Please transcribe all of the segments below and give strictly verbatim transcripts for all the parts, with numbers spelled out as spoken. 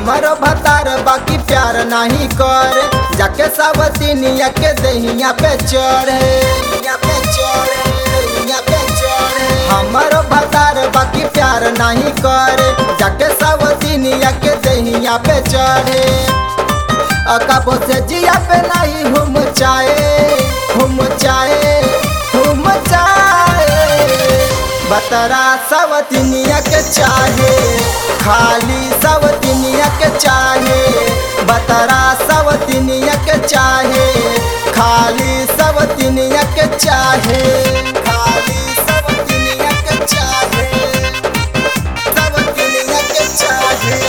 हमारो भतार बाकी प्यार नहीं करे, जाके सावतिनिया के दहिया पे चढ़े पे चढ़े पे चढ़े। हमारो भतार बाकी प्यार नहीं करे, जाके सावतिनिया के दहिया पे चढ़े। अकाबो से जिया पे नहीं हम चाहे हम चाहे हम चाहे। बतरा सावतिनिया के चाहे, खाली सावतिनिया के चाहे। बतरा सावतिनिया के चाहे, खाली सावतिनिया के चाहे। खाली सावतिनिया के चाहे, सावतिनिया के चाहे।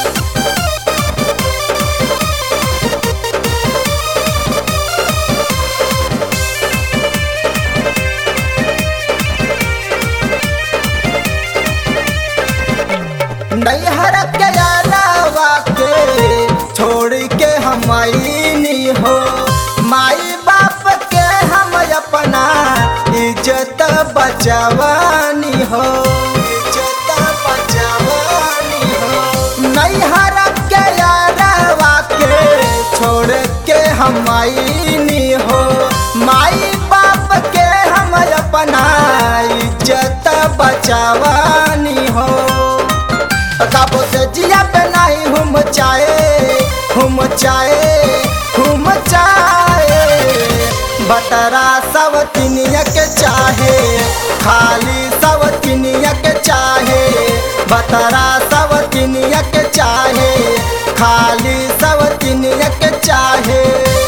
नैहर के यारावा के छोड़ के हम आईनी हो, माई बाप के हम अपना इज्जत बचावानी हो, इज्जत बचावानी हो। नैहर के यारावा के छोड़ के हम आईनी हो, माई बाप के हम अपना इज्जत बचावानी हो। काबो से जिया पे नहीं हम चाहे हम चाहे हम चाहे। बतरा सावतिनिया के चाहे, खाली सावतिनिया के चाहे। बतरा सावतिनिया के चाहे, खाली सावतिनिया के चाहे।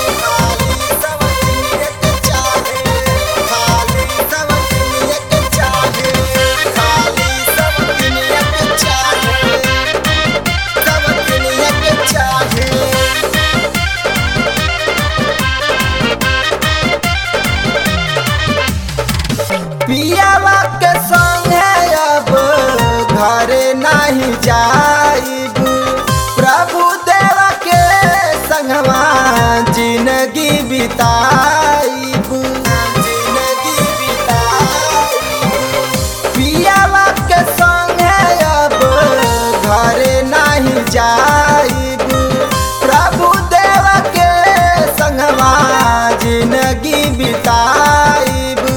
पियावा के संगे अब घरे नहीं जाइब, प्रभु देवा के संगवा जिंदगी बिताइब जिंदगी बिताइब। पियावा के संगे अब घरे नहीं जाइब, प्रभु देवा के संगवा जिंदगी बिताइब।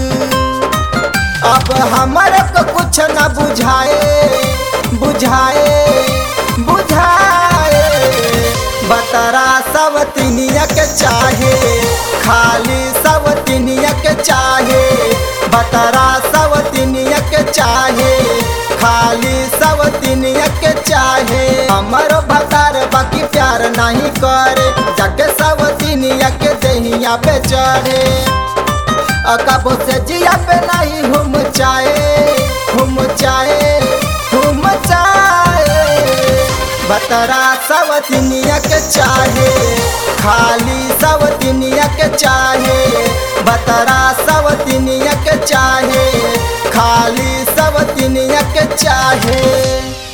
अब हमारे को कुछ न बुझाए बुझाए बुझाए। बतरा सावतिनिया के चाहे, खाली सावतिनिया के चाहे। बतरा सावतिनिया के चाहे, खाली सावतिनिया के चाहे। हमारो भतार बाकी प्यार नहीं करे, जाके सावतिनिया के दहिया पे चढ़े। अकाबो से जिया पे नहीं हम चाहे हम चाहे हम चाहे। बतरा सावतिनिया के चाहे, खाली सावतिनिया के चाहे। बतरा सावतिनिया के चाहे, खाली सावतिनिया के चाहे।